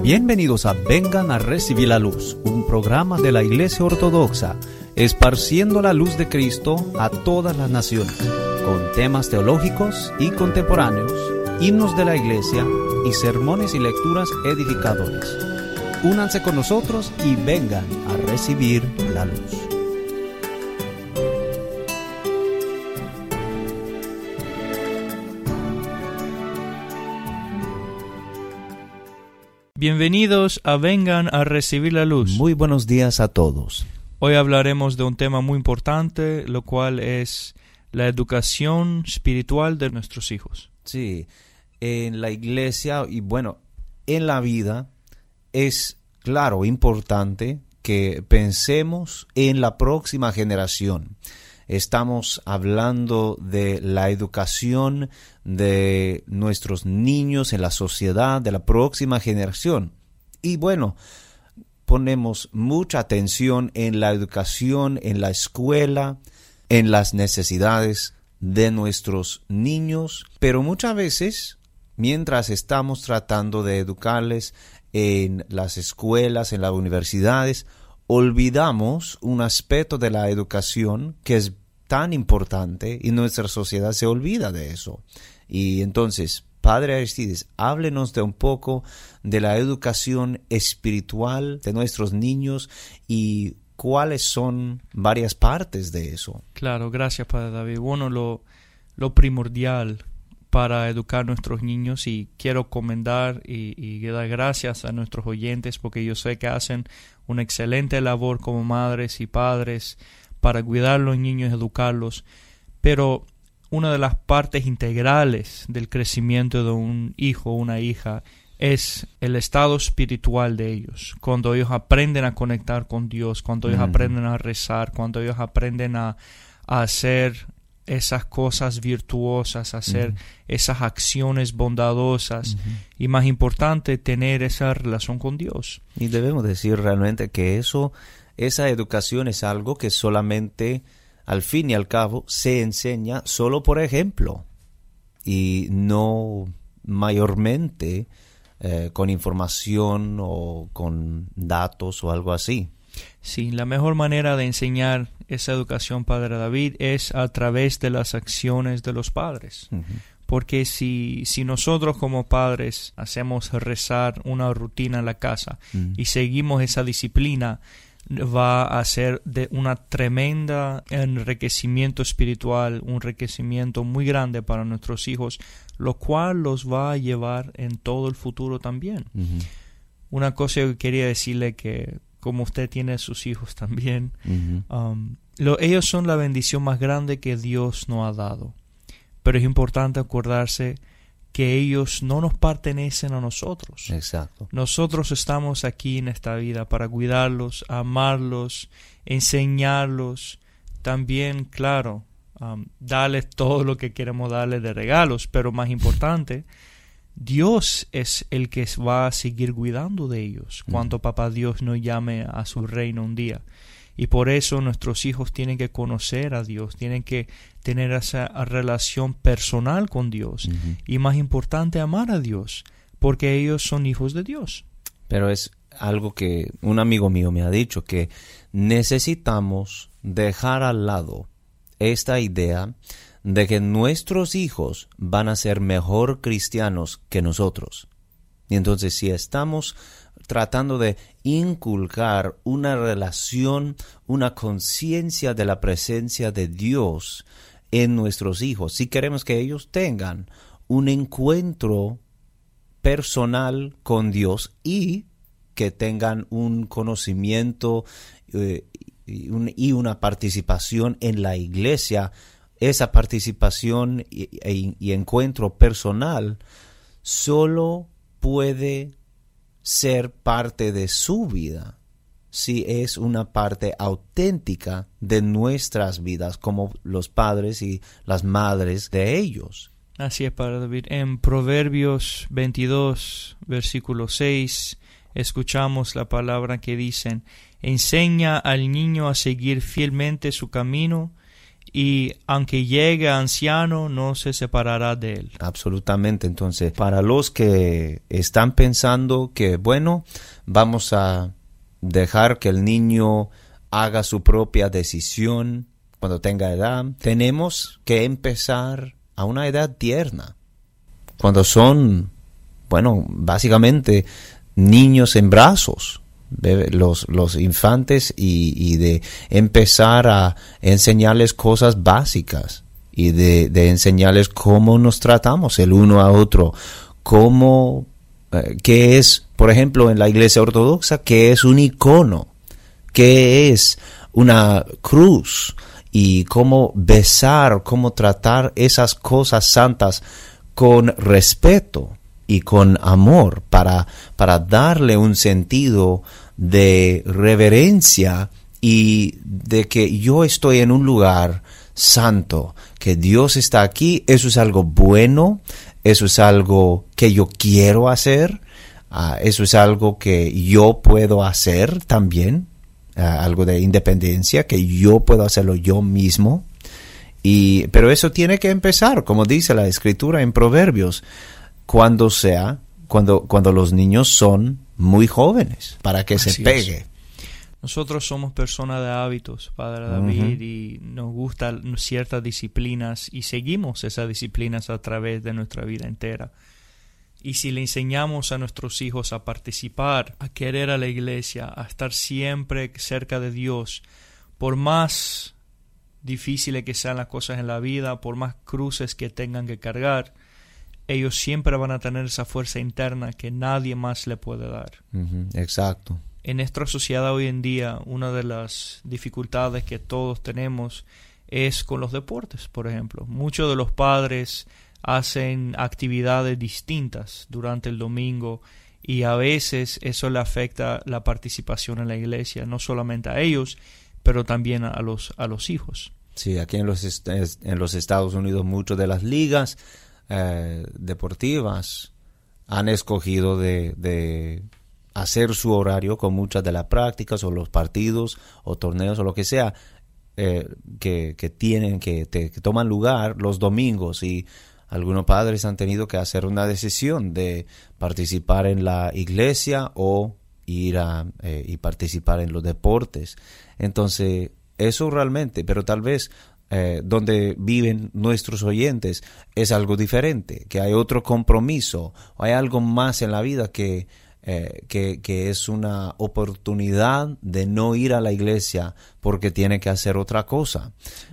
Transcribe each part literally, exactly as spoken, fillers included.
Bienvenidos a Vengan a Recibir la Luz, un programa de la Iglesia Ortodoxa, esparciendo la luz de Cristo a todas las naciones, con temas teológicos y contemporáneos, himnos de la Iglesia y sermones y lecturas edificadores. Únanse con nosotros y vengan a recibir la luz. Bienvenidos a Vengan a Recibir la Luz. Muy buenos días a todos. Hoy hablaremos de un tema muy importante, lo cual es la educación espiritual de nuestros hijos. Sí, en la iglesia y bueno, en la vida es, claro, importante que pensemos en la próxima generación. Estamos hablando de la educación de nuestros niños en la sociedad, de la próxima generación. Y bueno, ponemos mucha atención en la educación, en la escuela, en las necesidades de nuestros niños, pero muchas veces, mientras estamos tratando de educarles en las escuelas, en las universidades, olvidamos un aspecto de la educación que es tan importante y nuestra sociedad se olvida de eso. Y entonces, Padre Aristides, háblenos de un poco de la educación espiritual de nuestros niños y cuáles son varias partes de eso. Claro, gracias, Padre David. Bueno, lo, lo primordial para educar a nuestros niños, y quiero comentar y, y dar gracias a nuestros oyentes porque yo sé que hacen una excelente labor como madres y padres para cuidar a los niños y educarlos, pero una de las partes integrales del crecimiento de un hijo o una hija es el estado espiritual de ellos. Cuando ellos aprenden a conectar con Dios, cuando ellos mm. aprenden a rezar, cuando ellos aprenden a, a hacer esas cosas virtuosas, hacer uh-huh. esas acciones bondadosas uh-huh. y más importante, tener esa relación con Dios. Y debemos decir realmente que eso, esa educación es algo que solamente al fin y al cabo se enseña solo por ejemplo y no mayormente eh, con información o con datos o algo así. Sí, la mejor manera de enseñar esa educación, Padre David, es a través de las acciones de los padres. Uh-huh. Porque si, si nosotros como padres hacemos rezar una rutina en la casa uh-huh. y seguimos esa disciplina, va a ser de una tremenda enriquecimiento espiritual, un enriquecimiento muy grande para nuestros hijos, lo cual los va a llevar en todo el futuro también. Uh-huh. Una cosa que quería decirle que como usted tiene sus hijos también, uh-huh. um, lo, ellos son la bendición más grande que Dios nos ha dado. Pero es importante acordarse que ellos no nos pertenecen a nosotros. Exacto. Nosotros estamos aquí en esta vida para cuidarlos, amarlos, enseñarlos, también, claro, um, darles todo lo que queremos darles de regalos, pero más importante, Dios es el que va a seguir cuidando de ellos cuando papá Dios nos llame a su reino un día. Y por eso nuestros hijos tienen que conocer a Dios, tienen que tener esa relación personal con Dios. Uh-huh. Y más importante, amar a Dios, porque ellos son hijos de Dios. Pero es algo que un amigo mío me ha dicho, que necesitamos dejar al lado esta idea de que nuestros hijos van a ser mejor cristianos que nosotros. Y entonces si estamos tratando de inculcar una relación, una conciencia de la presencia de Dios en nuestros hijos, si queremos que ellos tengan un encuentro personal con Dios y que tengan un conocimiento eh, y, un, y una participación en la iglesia, esa participación y, y, y encuentro personal solo puede ser parte de su vida si es una parte auténtica de nuestras vidas como los padres y las madres de ellos. Así es, Padre David. En Proverbios veintidós, versículo seis, escuchamos la palabra que dicen: enseña al niño a seguir fielmente su camino, y aunque llegue anciano, no se separará de él. Absolutamente. Entonces, para los que están pensando que, bueno, vamos a dejar que el niño haga su propia decisión cuando tenga edad, tenemos que empezar a una edad tierna, cuando son, bueno, básicamente niños en brazos, los, los infantes, y, y de empezar a enseñarles cosas básicas y de, de enseñarles cómo nos tratamos el uno a otro, cómo, eh, qué es, por ejemplo, en la iglesia ortodoxa, qué es un icono, qué es una cruz, y cómo besar, cómo tratar esas cosas santas con respeto y con amor, para, para darle un sentido de reverencia y de que yo estoy en un lugar santo, que Dios está aquí. Eso es algo bueno, eso es algo que yo quiero hacer, uh, eso es algo que yo puedo hacer también. Uh, algo de independencia, que yo puedo hacerlo yo mismo, y pero eso tiene que empezar, como dice la Escritura en Proverbios, cuando sea, cuando, cuando los niños son muy jóvenes, para que Así se pegue. Es. Nosotros somos personas de hábitos, Padre David, uh-huh. y nos gustan ciertas disciplinas y seguimos esas disciplinas a través de nuestra vida entera. Y si le enseñamos a nuestros hijos a participar, a querer a la iglesia, a estar siempre cerca de Dios, por más difíciles que sean las cosas en la vida, por más cruces que tengan que cargar, ellos siempre van a tener esa fuerza interna que nadie más le puede dar. Uh-huh, exacto. En nuestra sociedad hoy en día, una de las dificultades que todos tenemos es con los deportes, por ejemplo. Muchos de los padres hacen actividades distintas durante el domingo y a veces eso le afecta la participación en la iglesia, no solamente a ellos, pero también a los, a los hijos. Sí, aquí en los, est- en los Estados Unidos muchas de las ligas eh, deportivas han escogido de, de hacer su horario con muchas de las prácticas o los partidos o torneos o lo que sea eh, que, que tienen, que, te, que toman lugar los domingos, y algunos padres han tenido que hacer una decisión de participar en la iglesia o ir a eh, y participar en los deportes. Entonces, eso realmente, pero tal vez eh, donde viven nuestros oyentes es algo diferente, que hay otro compromiso, o hay algo más en la vida que, eh, que, que es una oportunidad de no ir a la iglesia porque tiene que hacer otra cosa.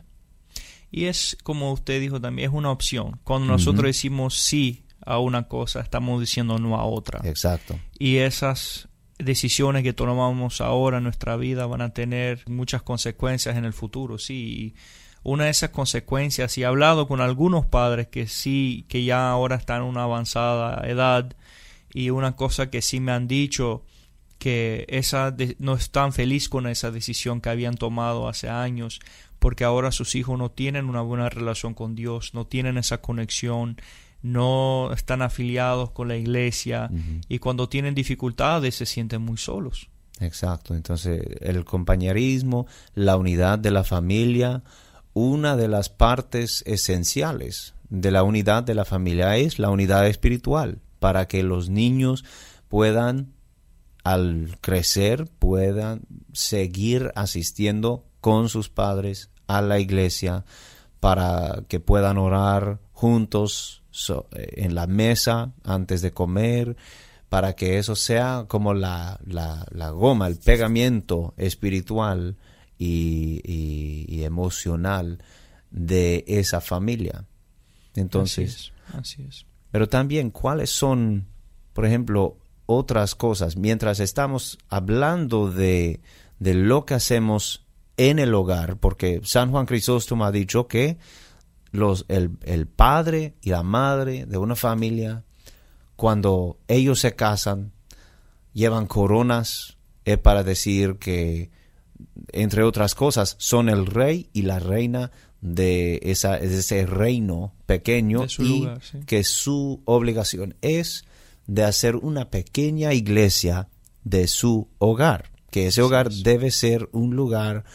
Y es, como usted dijo también, es una opción. Cuando nosotros uh-huh. decimos sí a una cosa, estamos diciendo no a otra. Exacto. Y esas decisiones que tomamos ahora en nuestra vida van a tener muchas consecuencias en el futuro, sí. Y una de esas consecuencias, y he hablado con algunos padres que sí, que ya ahora están en una avanzada edad, y una cosa que sí me han dicho, que esa de, no están felices con esa decisión que habían tomado hace años, porque ahora sus hijos no tienen una buena relación con Dios, no tienen esa conexión, no están afiliados con la iglesia, uh-huh. y cuando tienen dificultades se sienten muy solos. Exacto. Entonces, el compañerismo, la unidad de la familia, una de las partes esenciales de la unidad de la familia es la unidad espiritual, para que los niños puedan, al crecer, puedan seguir asistiendo con sus padres a la iglesia, para que puedan orar juntos so, en la mesa antes de comer, para que eso sea como la, la, la goma, el pegamento espiritual y, y, y emocional de esa familia. Entonces, así es, así es. Pero también, ¿cuáles son, por ejemplo, otras cosas? Mientras estamos hablando de, de lo que hacemos en el hogar, porque San Juan Crisóstomo ha dicho que los, el, el padre y la madre de una familia, cuando ellos se casan, llevan coronas, es para decir que, entre otras cosas, son el rey y la reina de, esa, de ese reino pequeño, y lugar, sí. que su obligación es de hacer una pequeña iglesia de su hogar, que ese hogar sí, sí. debe ser un lugar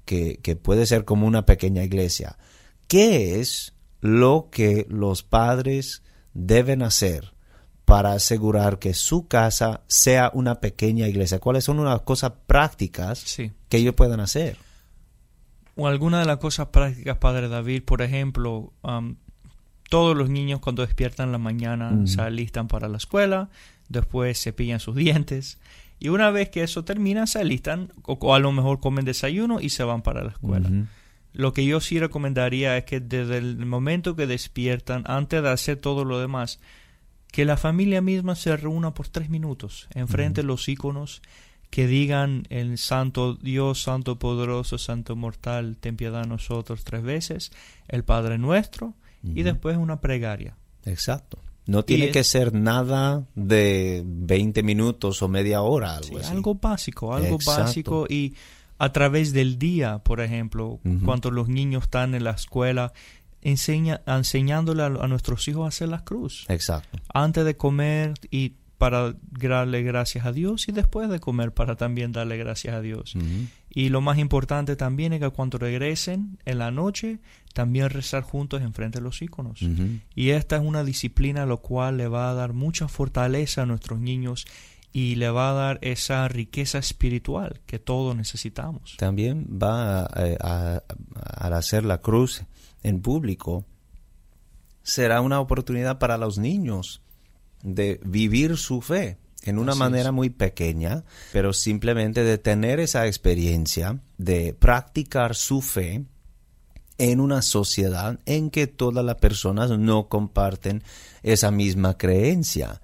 que, que puede ser como una pequeña iglesia. ¿Qué es lo que los padres deben hacer para asegurar que su casa sea una pequeña iglesia? ¿Cuáles son unas cosas prácticas Sí. que ellos puedan hacer? O alguna de las cosas prácticas, Padre David, por ejemplo, um, todos los niños cuando despiertan en la mañana Mm. se alistan para la escuela, después cepillan sus dientes, y una vez que eso termina se alistan, o, o a lo mejor comen desayuno y se van para la escuela. Ujú. Lo que yo sí recomendaría es que desde el momento que despiertan, antes de hacer todo lo demás, que la familia misma se reúna por tres minutos enfrente de los íconos, que digan el Santo Dios, Santo Poderoso, Santo Mortal, ten piedad de nosotros tres veces, el Padre Nuestro, y Ujú. después una plegaria. Exacto. No tiene es- que ser nada de veinte minutos o media hora, algo Sí, así. algo básico, algo Exacto. básico, y a través del día, por ejemplo, Ujú. cuando los niños están en la escuela, enseña, enseñándole a, a nuestros hijos a hacer la cruz. Exacto. Antes de comer y para darle gracias a Dios, y después de comer para también darle gracias a Dios. Ujú. Y lo más importante también es que cuando regresen en la noche, también rezar juntos enfrente de los íconos. Ujú. Y esta es una disciplina lo cual le va a dar mucha fortaleza a nuestros niños y le va a dar esa riqueza espiritual que todos necesitamos. También va a, a- a- al hacer la cruz en público, será una oportunidad para los niños de vivir su fe en una Así manera es. muy pequeña, pero simplemente de tener esa experiencia de practicar su fe en una sociedad en que todas las personas no comparten esa misma creencia.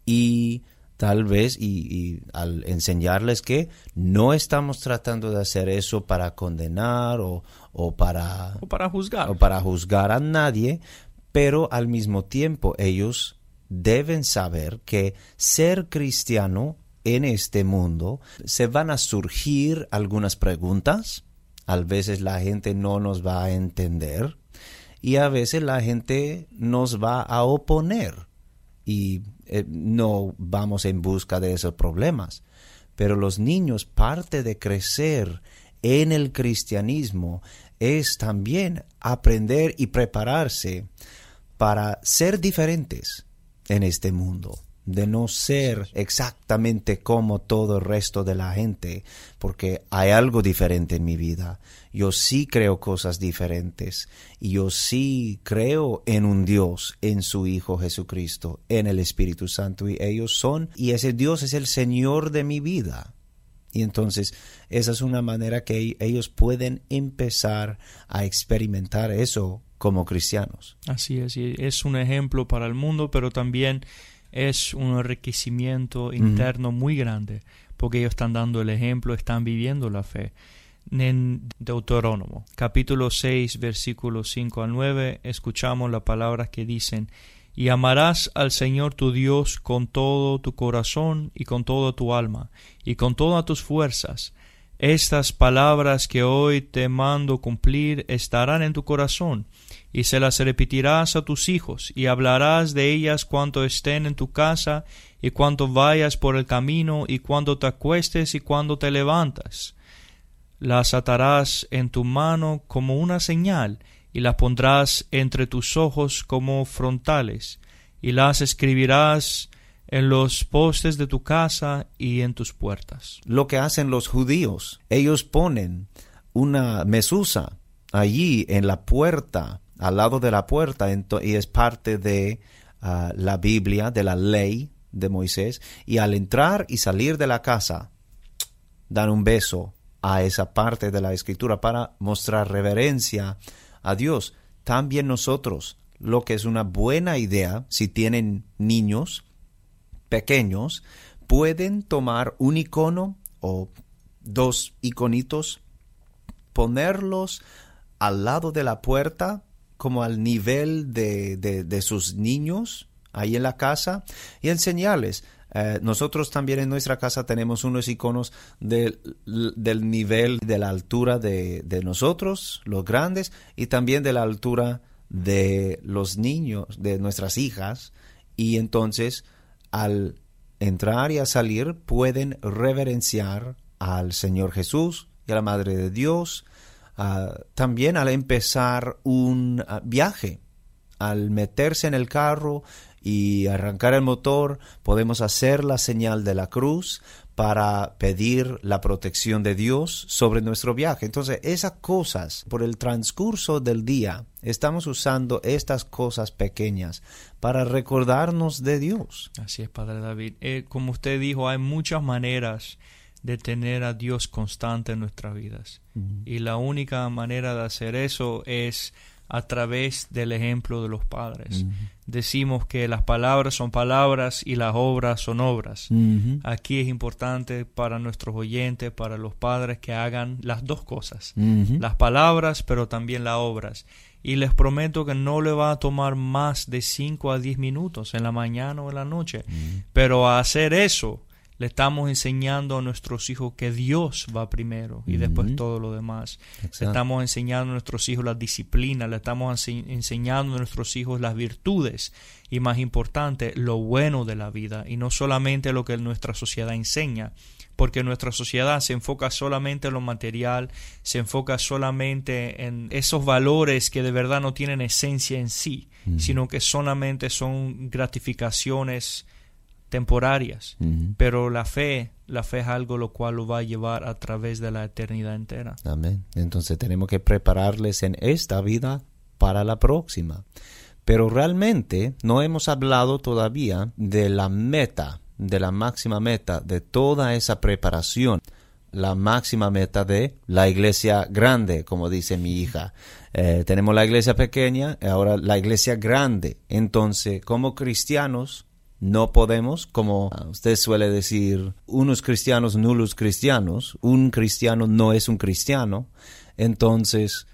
Y tal vez, y, y al enseñarles que no estamos tratando de hacer eso para condenar o, o para O para juzgar. o para juzgar a nadie, pero al mismo tiempo ellos deben saber que ser cristiano en este mundo se van a surgir algunas preguntas. A veces la gente no nos va a entender y a veces la gente nos va a oponer y eh, no vamos en busca de esos problemas. Pero los niños, parte de crecer en el cristianismo es también aprender y prepararse para ser diferentes en este mundo, de no ser exactamente como todo el resto de la gente, porque hay algo diferente en mi vida. Yo sí creo cosas diferentes y yo sí creo en un Dios, en su Hijo Jesucristo, en el Espíritu Santo, y ellos son, y ese Dios es el Señor de mi vida. Y entonces esa es una manera que ellos pueden empezar a experimentar eso como cristianos. Así es, y es un ejemplo para el mundo, pero también es un enriquecimiento interno uh-huh. muy grande, porque ellos están dando el ejemplo, están viviendo la fe. En Deuterónomo, capítulo seis, versículos cinco al nueve, escuchamos las palabras que dicen: y amarás al Señor tu Dios con todo tu corazón y con toda tu alma y con todas tus fuerzas. Estas palabras que hoy te mando cumplir estarán en tu corazón, y se las repetirás a tus hijos, y hablarás de ellas cuando estén en tu casa, y cuando vayas por el camino, y cuando te acuestes y cuando te levantas. Las atarás en tu mano como una señal, y las pondrás entre tus ojos como frontales, y las escribirás en los postes de tu casa y en tus puertas. Lo que hacen los judíos, ellos ponen una mesusa allí en la puerta, al lado de la puerta, y es parte de uh, la Biblia, de la ley de Moisés, y al entrar y salir de la casa, dan un beso a esa parte de la Escritura para mostrar reverencia a Dios. También nosotros, lo que es una buena idea, si tienen niños pequeños, pueden tomar un icono o dos iconitos, ponerlos al lado de la puerta, como al nivel de, de, de sus niños ahí en la casa, y enseñarles. Eh, nosotros también en nuestra casa tenemos unos iconos de, del nivel, de la altura de, de nosotros, los grandes, y también de la altura de los niños, de nuestras hijas, y entonces al entrar y a salir pueden reverenciar al Señor Jesús y a la Madre de Dios uh, también al empezar un uh, viaje, al meterse en el carro y arrancar el motor, podemos hacer la señal de la cruz para pedir la protección de Dios sobre nuestro viaje. Entonces, esas cosas, por el transcurso del día, estamos usando estas cosas pequeñas para recordarnos de Dios. Así es, Padre David. Eh, como usted dijo, hay muchas maneras de tener a Dios constante en nuestras vidas. Uh-huh. Y la única manera de hacer eso es a través del ejemplo de los padres. Uh-huh. Decimos que las palabras son palabras y las obras son obras. Uh-huh. Aquí es importante para nuestros oyentes, para los padres, que hagan las dos cosas. Uh-huh. Las palabras, pero también las obras. Y les prometo que no le va a tomar más de cinco a diez minutos en la mañana o en la noche. Uh-huh. Pero a hacer eso, le estamos enseñando a nuestros hijos que Dios va primero y uh-huh. después todo lo demás. Exacto. Le estamos enseñando a nuestros hijos la disciplina, le estamos ense- enseñando a nuestros hijos las virtudes y, más importante, lo bueno de la vida, y no solamente lo que nuestra sociedad enseña, porque nuestra sociedad se enfoca solamente en lo material, se enfoca solamente en esos valores que de verdad no tienen esencia en sí, uh-huh. sino que solamente son gratificaciones temporarias, uh-huh. pero la fe, la fe es algo lo cual lo va a llevar a través de la eternidad entera. Amén. Entonces tenemos que prepararles en esta vida para la próxima. Pero realmente no hemos hablado todavía de la meta, de la máxima meta de toda esa preparación. La máxima meta de la iglesia grande, como dice mi hija. Eh, tenemos la iglesia pequeña, ahora la iglesia grande. Entonces, como cristianos, no podemos, como usted suele decir, unos cristianos nulos cristianos, un cristiano no es un cristiano. Entonces,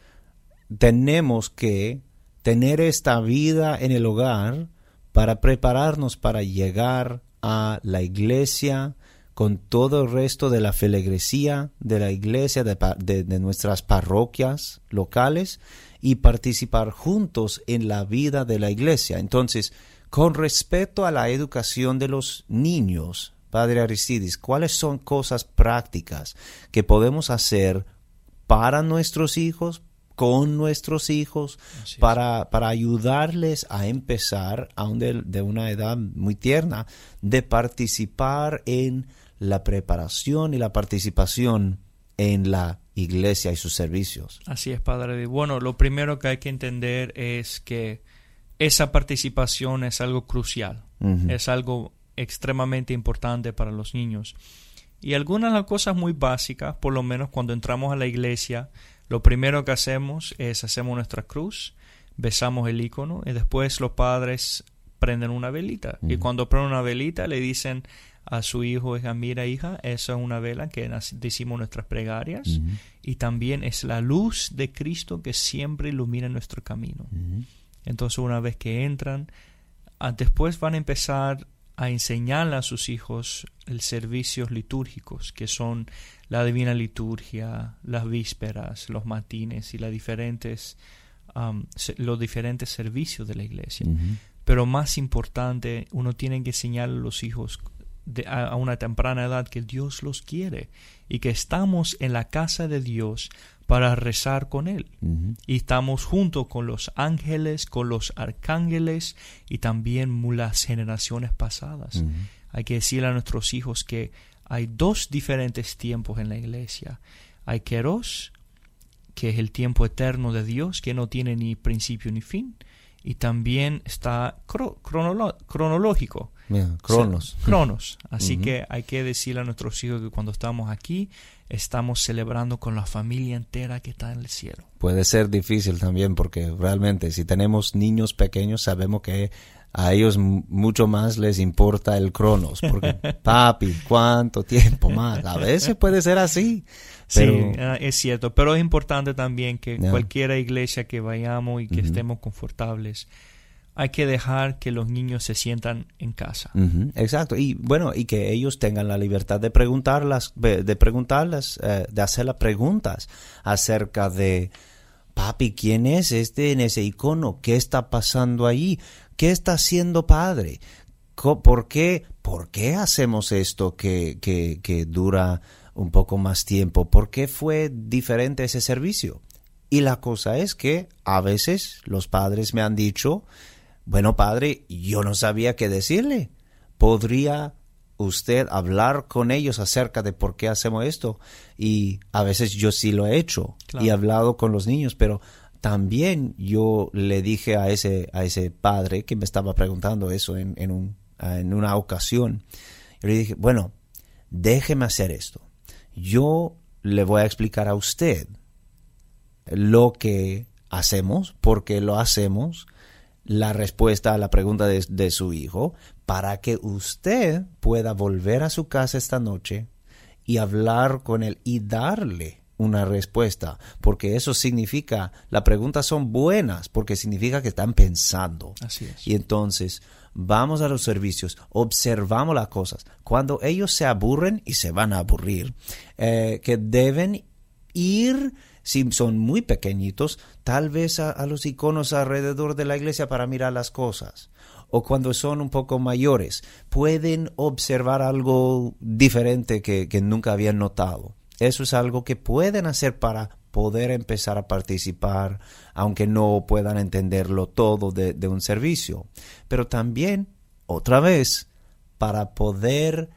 tenemos que tener esta vida en el hogar para prepararnos para llegar a la iglesia con todo el resto de la feligresía de la iglesia, de, de, de nuestras parroquias locales, y participar juntos en la vida de la iglesia. Entonces, con respecto a la educación de los niños, Padre Aristides, ¿cuáles son cosas prácticas que podemos hacer para nuestros hijos, con nuestros hijos, para, para ayudarles a empezar, aún de, de una edad muy tierna, de participar en la preparación y la participación en la iglesia y sus servicios? Así es, Padre. Bueno, lo primero que hay que entender es que esa participación es algo crucial, uh-huh. es algo extremadamente importante para los niños. Y algunas de las cosas muy básicas, por lo menos cuando entramos a la iglesia, lo primero que hacemos es hacemos nuestra cruz, besamos el icono y después los padres prenden una velita. Uh-huh. Y cuando prenden una velita le dicen a su hijo, hija, mira hija, esa es una vela que decimos nuestras plegarias, uh-huh. y también es la luz de Cristo que siempre ilumina nuestro camino. Uh-huh. Entonces, una vez que entran, después van a empezar a enseñarle a sus hijos los servicios litúrgicos, que son la Divina Liturgia, las vísperas, los matines y las diferentes, um, los diferentes servicios de la iglesia. Uh-huh. Pero más importante, uno tiene que enseñarle a los hijos de, a, a una temprana edad que Dios los quiere y que estamos en la casa de Dios para rezar con Él. Uh-huh. Y estamos junto con los ángeles, con los arcángeles y también las generaciones pasadas. Uh-huh. Hay que decirle a nuestros hijos que hay dos diferentes tiempos en la iglesia. Hay Kairos, que es el tiempo eterno de Dios, que no tiene ni principio ni fin. Y también está cro- cronolo- cronológico. Yeah, cronos. O sea, cronos. Así uh-huh. que hay que decirle a nuestros hijos que cuando estamos aquí, estamos celebrando con la familia entera que está en el cielo. Puede ser difícil también porque realmente si tenemos niños pequeños sabemos que a ellos m- mucho más les importa el cronos. Porque papi, ¿cuánto tiempo más? A veces puede ser así. Pero, sí, uh, es cierto, pero es importante también que yeah. cualquier iglesia que vayamos y que uh-huh. estemos confortables, hay que dejar que los niños se sientan en casa. Uh-huh. Exacto, y bueno, y que ellos tengan la libertad de preguntarlas, de preguntarlas, eh, de hacer las preguntas acerca de, papi, ¿quién es este en ese icono? ¿Qué está pasando ahí? ¿Qué está haciendo padre? ¿Por qué, por qué hacemos esto que, que, que dura un poco más tiempo? ¿Por qué fue diferente ese servicio? Y la cosa es que a veces los padres me han dicho, bueno, padre, yo no sabía qué decirle. ¿Podría usted hablar con ellos acerca de por qué hacemos esto? Y a veces yo sí lo he hecho, claro, y he hablado con los niños, pero también yo le dije a ese, a ese padre que me estaba preguntando eso en, en, un, en una ocasión, yo le dije, bueno, déjeme hacer esto. Yo le voy a explicar a usted lo que hacemos, por qué lo hacemos, la respuesta a la pregunta de, de su hijo, para que usted pueda volver a su casa esta noche y hablar con él y darle una respuesta, porque eso significa, las preguntas son buenas, porque significa que están pensando. Así es. Y entonces vamos a los servicios, observamos las cosas. Cuando ellos se aburren, y se van a aburrir, eh, que deben ir, si son muy pequeñitos, tal vez a, a los iconos alrededor de la iglesia para mirar las cosas. O cuando son un poco mayores, pueden observar algo diferente que, que nunca habían notado. Eso es algo que pueden hacer para poder empezar a participar, aunque no puedan entenderlo todo de, de un servicio. Pero también, otra vez, para poder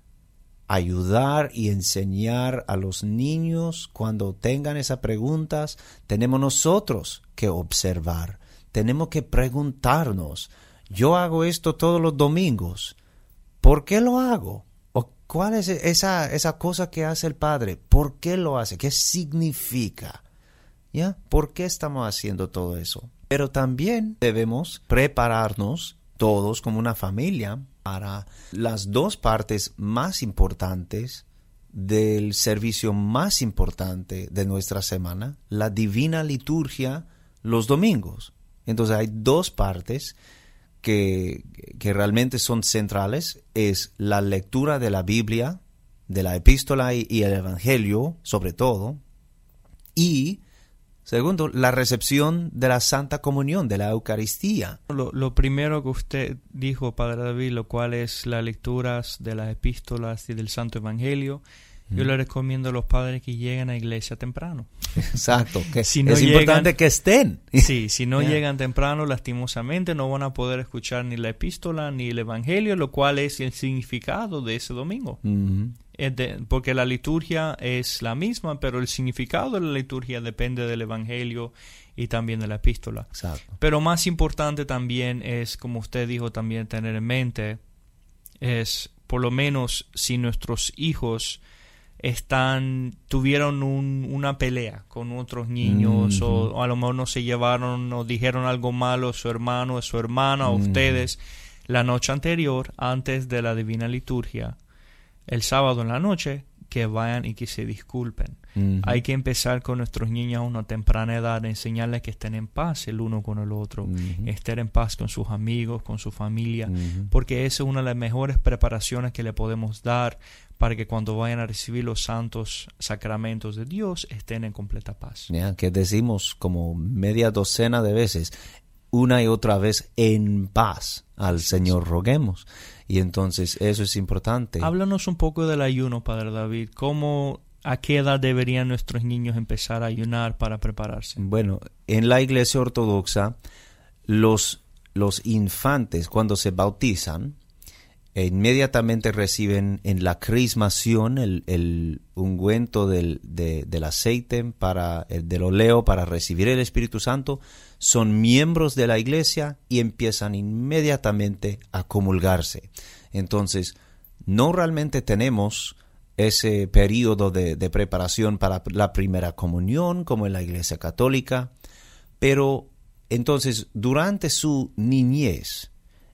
ayudar y enseñar a los niños cuando tengan esas preguntas, tenemos nosotros que observar. Tenemos que preguntarnos, yo hago esto todos los domingos, ¿por qué lo hago? ¿O cuál es esa, esa cosa que hace el padre? ¿Por qué lo hace? ¿Qué significa? ¿Ya? ¿Por qué estamos haciendo todo eso? Pero también debemos prepararnos todos como una familia para las dos partes más importantes del servicio más importante de nuestra semana, la divina liturgia los domingos. Entonces hay dos partes que, que realmente son centrales, es la lectura de la Biblia, de la epístola y, y el evangelio, sobre todo, y segundo, la recepción de la Santa Comunión, de la Eucaristía. Lo, lo primero que usted dijo, Padre David, lo cual es las lecturas de las epístolas y del Santo Evangelio, mm. yo le recomiendo a los padres que lleguen a la iglesia temprano. Exacto, que si no es llegan, importante que estén. Sí, si no yeah. llegan temprano, lastimosamente no van a poder escuchar ni la epístola ni el Evangelio, lo cual es el significado de ese domingo. Mm-hmm. De, porque la liturgia es la misma, pero el significado de la liturgia depende del Evangelio y también de la epístola. Exacto. Pero más importante también es, como usted dijo, también tener en mente, es por lo menos si nuestros hijos están tuvieron un, una pelea con otros niños, mm-hmm. o, o a lo mejor no se llevaron o dijeron algo malo a su hermano, a su hermana, mm-hmm. a ustedes la noche anterior, antes de la divina liturgia, el sábado en la noche, que vayan y que se disculpen. Uh-huh. Hay que empezar con nuestros niños a una temprana edad, enseñarles que estén en paz el uno con el otro, uh-huh. estén en paz con sus amigos, con su familia, uh-huh. porque esa es una de las mejores preparaciones que le podemos dar para que cuando vayan a recibir los santos sacramentos de Dios estén en completa paz. Yeah, que decimos como media docena de veces, una y otra vez, en paz al Señor roguemos. Y entonces eso es importante. Háblanos un poco del ayuno, Padre David. ¿Cómo, a qué edad deberían nuestros niños empezar a ayunar para prepararse? Bueno, en la Iglesia Ortodoxa, los, los infantes cuando se bautizan, e inmediatamente reciben en la crismación el, el ungüento del, de, del aceite, para, el del oleo para recibir el Espíritu Santo, son miembros de la iglesia y empiezan inmediatamente a comulgarse. Entonces, no realmente tenemos ese periodo de, de preparación para la primera comunión como en la Iglesia Católica, pero entonces durante su niñez,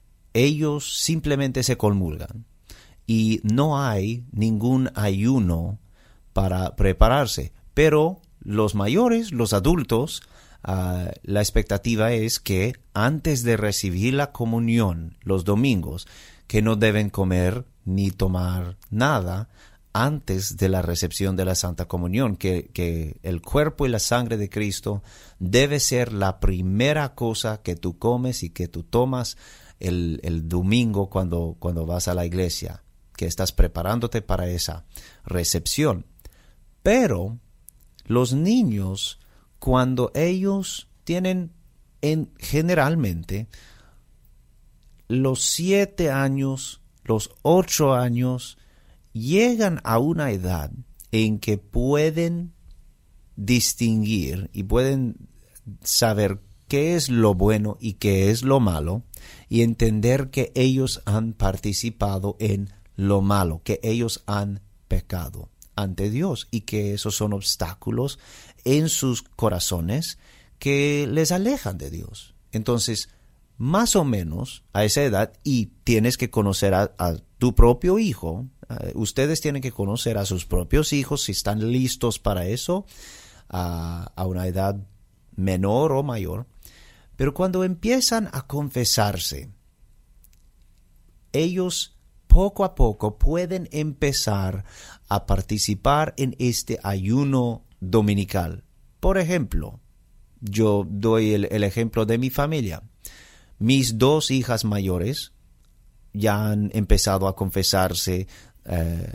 ellos simplemente se comulgan y no hay ningún ayuno para prepararse. Pero los mayores, los adultos, uh, la expectativa es que antes de recibir la comunión los domingos, que no deben comer ni tomar nada antes de la recepción de la Santa Comunión, que, que el cuerpo y la sangre de Cristo debe ser la primera cosa que tú comes y que tú tomas El, el domingo cuando, cuando vas a la iglesia, que estás preparándote para esa recepción. Pero los niños, cuando ellos tienen en, generalmente los siete años, los ocho años, llegan a una edad en que pueden distinguir y pueden saber qué es lo bueno y qué es lo malo, y entender que ellos han participado en lo malo, que ellos han pecado ante Dios y que esos son obstáculos en sus corazones que les alejan de Dios. Entonces, más o menos a esa edad, y tienes que conocer a, a tu propio hijo, uh, ustedes tienen que conocer a sus propios hijos si están listos para eso, uh, a una edad menor o mayor. Pero cuando empiezan a confesarse, ellos poco a poco pueden empezar a participar en este ayuno dominical. Por ejemplo, yo doy el, el ejemplo de mi familia. Mis dos hijas mayores ya han empezado a confesarse eh,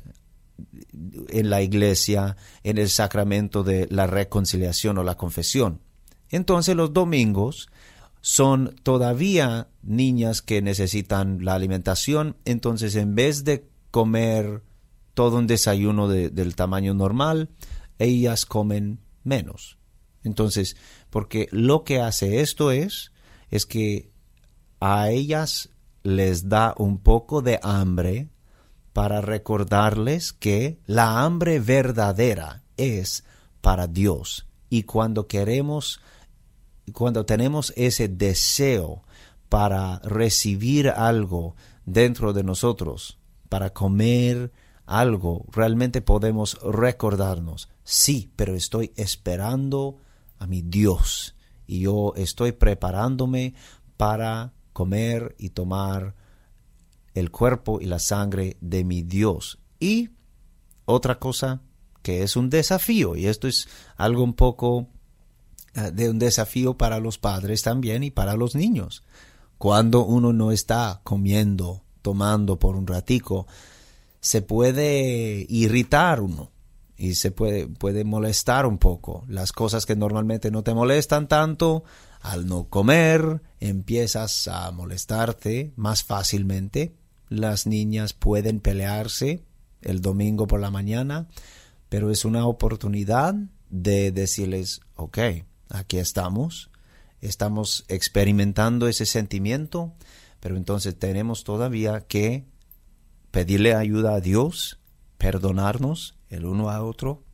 en la iglesia, en el sacramento de la reconciliación o la confesión. Entonces los domingos son todavía niñas que necesitan la alimentación, entonces en vez de comer todo un desayuno de, del tamaño normal, ellas comen menos. Entonces, porque lo que hace esto es, es que a ellas les da un poco de hambre para recordarles que la hambre verdadera es para Dios. Y cuando queremos, cuando tenemos ese deseo para recibir algo dentro de nosotros, para comer algo, realmente podemos recordarnos, sí, pero estoy esperando a mi Dios y yo estoy preparándome para comer y tomar el cuerpo y la sangre de mi Dios. Y otra cosa que es un desafío, y esto es algo un poco uh, de un desafío para los padres también y para los niños. Cuando uno no está comiendo, tomando por un ratico, se puede irritar uno y se puede, puede molestar un poco. Las cosas que normalmente no te molestan tanto, al no comer, empiezas a molestarte más fácilmente. Las niñas pueden pelearse el domingo por la mañana, pero es una oportunidad de decirles, ok, aquí estamos, estamos experimentando ese sentimiento, pero entonces tenemos todavía que pedirle ayuda a Dios, perdonarnos el uno a otro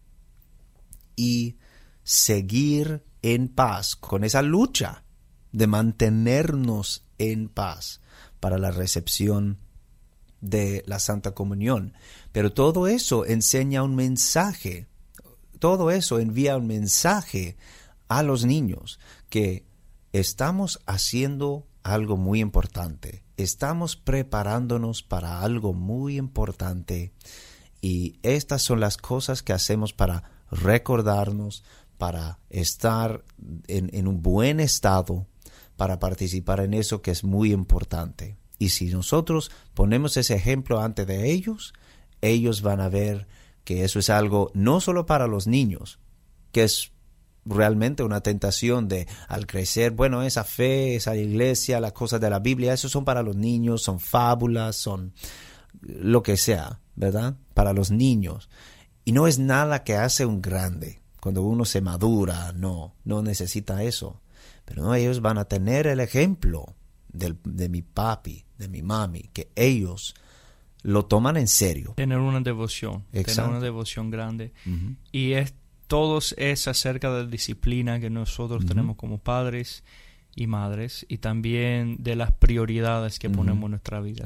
y seguir en paz con esa lucha de mantenernos en paz para la recepción de la Santa Comunión. Pero todo eso enseña un mensaje, todo eso envía un mensaje a los niños que estamos haciendo algo muy importante, estamos preparándonos para algo muy importante y estas son las cosas que hacemos para recordarnos, para estar en, en un buen estado, para participar en eso que es muy importante. Y si nosotros ponemos ese ejemplo ante de ellos, ellos van a ver que eso es algo no solo para los niños, que es realmente una tentación de al crecer, bueno, esa fe, esa iglesia, las cosas de la Biblia, eso son para los niños, son fábulas, son lo que sea, ¿verdad? Para los niños. Y no es nada que hace un grande. Cuando uno se madura, no, no necesita eso. Pero no, ellos van a tener el ejemplo del, de mi papi, de mi mami, que ellos lo toman en serio. Tener una devoción, Exacto. tener una devoción grande. Uh-huh. Y es todos es acerca de la disciplina que nosotros uh-huh. tenemos como padres y madres, y también de las prioridades que uh-huh. ponemos en nuestra vida.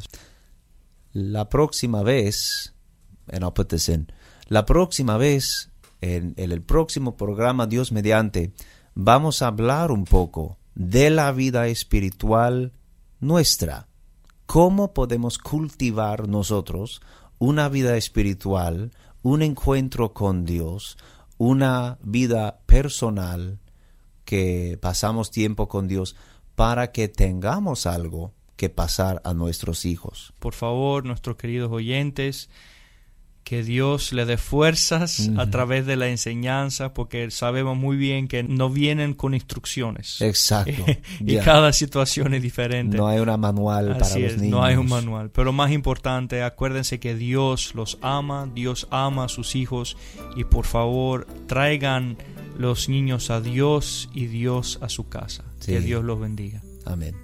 La próxima vez, and I'll put this in, la próxima vez, en, en el próximo programa Dios mediante, vamos a hablar un poco de la vida espiritual nuestra. ¿Cómo podemos cultivar nosotros una vida espiritual, un encuentro con Dios, una vida personal, que pasamos tiempo con Dios para que tengamos algo que pasar a nuestros hijos? Por favor, nuestros queridos oyentes, Que Dios le dé fuerzas Ujú. a través de la enseñanza, porque sabemos muy bien que no vienen con instrucciones. Exacto. Y Ya. cada situación es diferente. No hay una manual para Así los es, niños. no hay un manual. Pero más importante, acuérdense que Dios los ama, Dios ama a sus hijos, y por favor traigan los niños a Dios y Dios a su casa. Sí. Que Dios los bendiga. Amén.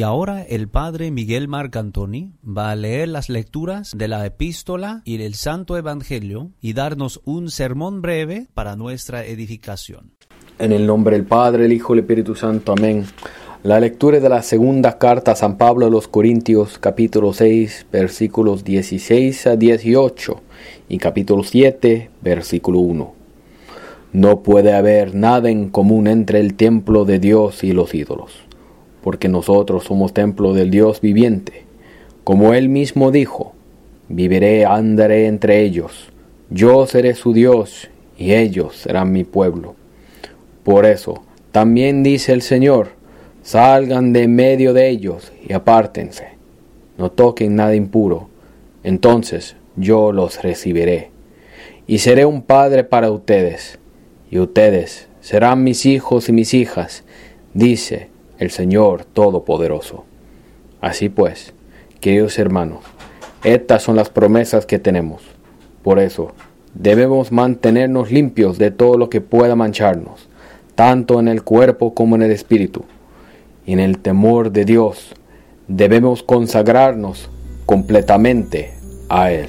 ahora el Padre Miguel Marcantoni va a leer las lecturas de la epístola y del Santo Evangelio y darnos un sermón breve para nuestra edificación. En el nombre del Padre, el Hijo y el Espíritu Santo. Amén. La lectura de la segunda carta a San Pablo a los Corintios, capítulo seis, versículos dieciséis a dieciocho, y capítulo siete, versículo uno. No puede haber nada en común entre el templo de Dios y los ídolos, porque nosotros somos templo del Dios viviente. Como Él mismo dijo, viviré, andaré entre ellos, yo seré su Dios, y ellos serán mi pueblo. Por eso, también dice el Señor, salgan de en medio de ellos y apártense. No toquen nada impuro. Entonces yo los recibiré. Y seré un padre para ustedes. Y ustedes serán mis hijos y mis hijas, dice el Señor Todopoderoso. Así pues, queridos hermanos, estas son las promesas que tenemos. Por eso, debemos mantenernos limpios de todo lo que pueda mancharnos, tanto en el cuerpo como en el espíritu. Y en el temor de Dios debemos consagrarnos completamente a Él.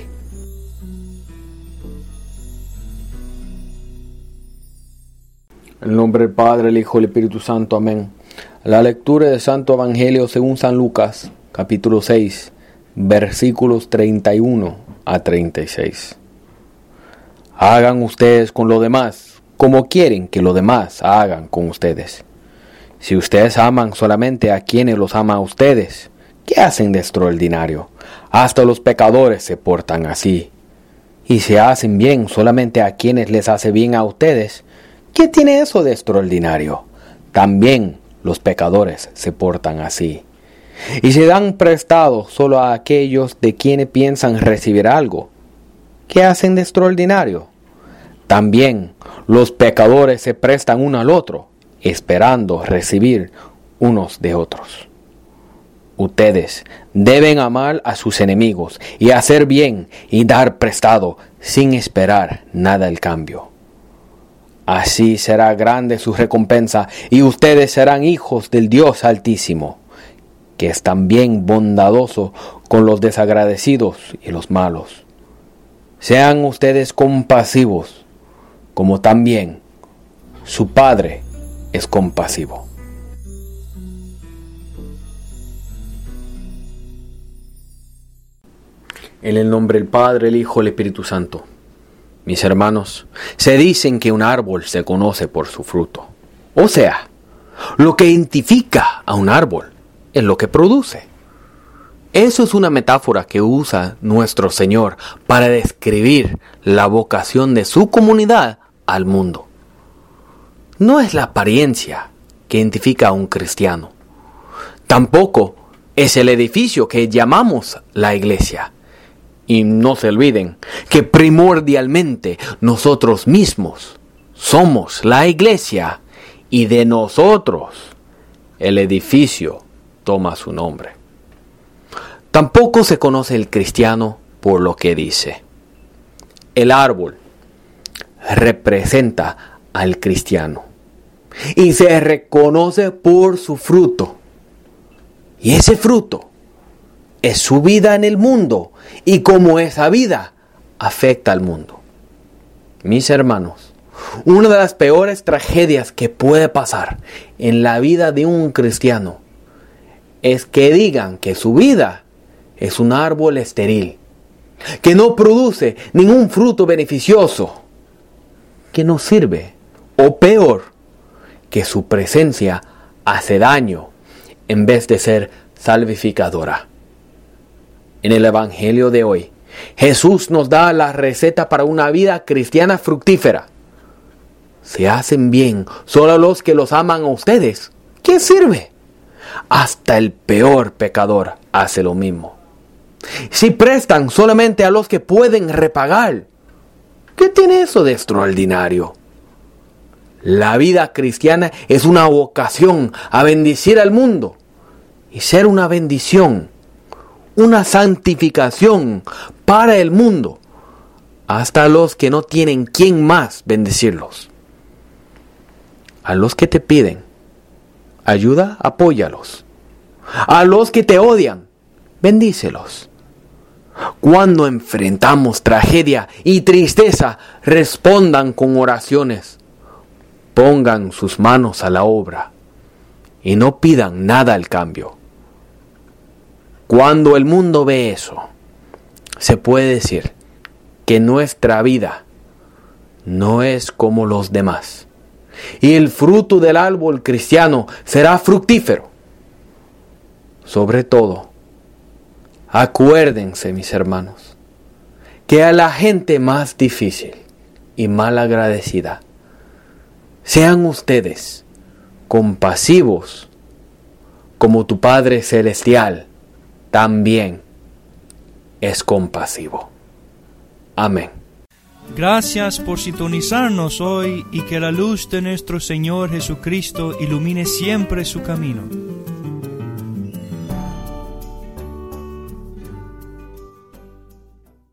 En el nombre del Padre, el Hijo y el Espíritu Santo. Amén. La lectura del Santo Evangelio según San Lucas, capítulo seis, versículos treinta y uno a treinta y seis. Hagan ustedes con los demás como quieren que los demás hagan con ustedes. Si ustedes aman solamente a quienes los aman a ustedes, ¿qué hacen de extraordinario? Hasta los pecadores se portan así. Y si hacen bien solamente a quienes les hace bien a ustedes, ¿qué tiene eso de extraordinario? También los pecadores se portan así. Y si dan prestado solo a aquellos de quienes piensan recibir algo, ¿qué hacen de extraordinario? También los pecadores se prestan uno al otro, esperando recibir unos de otros. Ustedes deben amar a sus enemigos y hacer bien y dar prestado sin esperar nada al cambio. Así será grande su recompensa y ustedes serán hijos del Dios Altísimo, que es también bondadoso con los desagradecidos y los malos. Sean ustedes compasivos, como también su Padre es compasivo. En el nombre del Padre, el Hijo y el Espíritu Santo. Mis hermanos, se dicen que un árbol se conoce por su fruto. O sea, lo que identifica a un árbol es lo que produce. Eso es una metáfora que usa nuestro Señor para describir la vocación de su comunidad al mundo. No es la apariencia que identifica a un cristiano. Tampoco es el edificio que llamamos la iglesia. Y no se olviden que primordialmente nosotros mismos somos la iglesia y de nosotros el edificio toma su nombre. Tampoco se conoce el cristiano por lo que dice. El árbol representa al cristiano y se reconoce por su fruto. Y ese fruto es su vida en el mundo y cómo esa vida afecta al mundo. Mis hermanos, una de las peores tragedias que puede pasar en la vida de un cristiano es que digan que su vida es un árbol estéril, que no produce ningún fruto beneficioso, que no sirve, o peor, que su presencia hace daño en vez de ser salvificadora. En el Evangelio de hoy, Jesús nos da la receta para una vida cristiana fructífera. Se hacen bien solo a los que los aman a ustedes. ¿Qué sirve? Hasta el peor pecador hace lo mismo. Si prestan solamente a los que pueden repagar, ¿qué tiene eso de extraordinario? La vida cristiana es una vocación a bendecir al mundo y ser una bendición, una santificación para el mundo, hasta los que no tienen quien más bendecirlos. A los que te piden ayuda, apóyalos. A los que te odian, bendícelos. Cuando enfrentamos tragedia y tristeza, respondan con oraciones. Pongan sus manos a la obra y no pidan nada al cambio. Cuando el mundo ve eso, se puede decir que nuestra vida no es como los demás. Y el fruto del árbol cristiano será fructífero. Sobre todo, acuérdense, mis hermanos, que a la gente más difícil y mal agradecida, sean ustedes compasivos como tu Padre Celestial también es compasivo. Amén. Gracias por sintonizarnos hoy y que la luz de nuestro Señor Jesucristo ilumine siempre su camino.